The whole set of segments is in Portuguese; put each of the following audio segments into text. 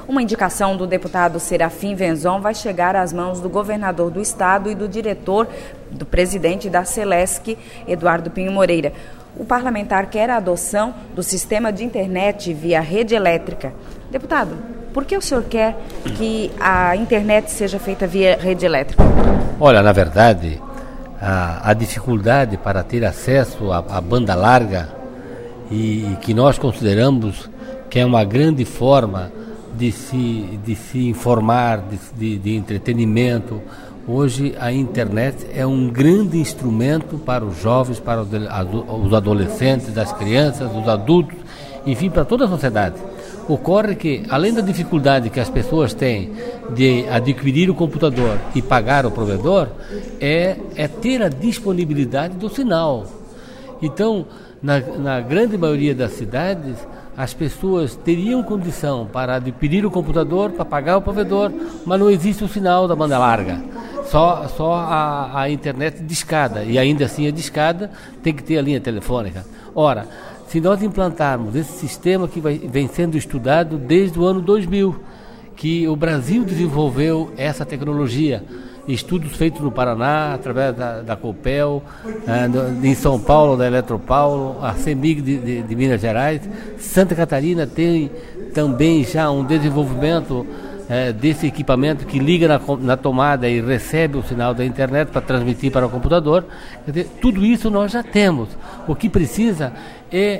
Uma indicação do deputado Serafim Venzon vai chegar às mãos do governador do estado e do diretor, do presidente da Celesc, Eduardo Pinho Moreira. O parlamentar quer a adoção do sistema de internet via rede elétrica. Deputado, por que o senhor quer que a internet seja feita via rede elétrica? Olha, na verdade, a dificuldade para ter acesso à banda larga e que nós consideramos que é uma grande forma de se informar, de entretenimento. Hoje a internet é um grande instrumento para os jovens, para os adolescentes, as crianças, os adultos, enfim, para toda a sociedade. Ocorre que, além da dificuldade que as pessoas têm de adquirir o computador e pagar o provedor, é ter a disponibilidade do sinal. Então, na grande maioria das cidades, as pessoas teriam condição para adquirir o computador, para pagar o provedor, mas não existe o sinal da banda larga. Só a internet discada, e ainda assim a discada tem que ter a linha telefônica. Ora, se nós implantarmos esse sistema que vem sendo estudado desde o ano 2000, que o Brasil desenvolveu essa tecnologia, estudos feitos no Paraná, através da Copel, em São Paulo, da Eletropaulo, a CEMIG de Minas Gerais. Santa Catarina tem também já um desenvolvimento desse equipamento que liga na tomada e recebe o sinal da internet para transmitir para o computador. Quer dizer, tudo isso nós já temos. O que precisa é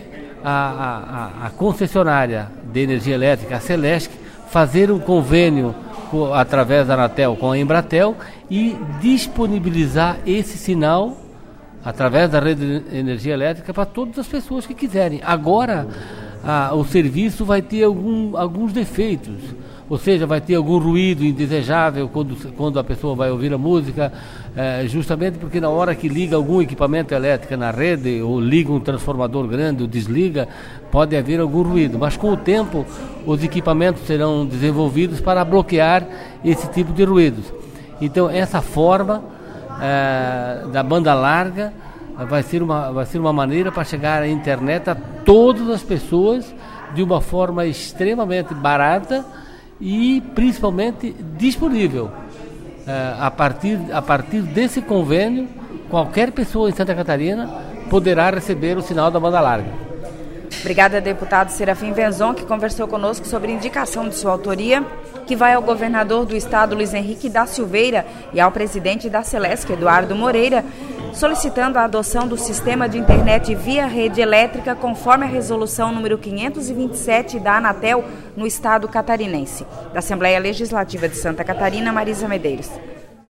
a concessionária de energia elétrica, a Celesc, fazer um convênio através da Anatel com a Embratel e disponibilizar esse sinal através da rede de energia elétrica para todas as pessoas que quiserem. Agora, o serviço vai ter alguns defeitos, ou seja, vai ter algum ruído indesejável quando a pessoa vai ouvir a música, justamente porque na hora que liga algum equipamento elétrico na rede, ou liga um transformador grande, ou desliga, pode haver algum ruído. Mas com o tempo, os equipamentos serão desenvolvidos para bloquear esse tipo de ruídos. Então, essa forma da banda larga vai ser uma maneira para chegar à internet a todas as pessoas de uma forma extremamente barata e principalmente disponível. A partir desse convênio, qualquer pessoa em Santa Catarina poderá receber o sinal da banda larga. Obrigada, deputado Serafim Venzon, que conversou conosco sobre indicação de sua autoria, que vai ao governador do estado, Luiz Henrique da Silveira, e ao presidente da Celesc, Eduardo Moreira, solicitando a adoção do sistema de internet via rede elétrica conforme a resolução número 527 da Anatel no estado catarinense. Da Assembleia Legislativa de Santa Catarina, Marisa Medeiros.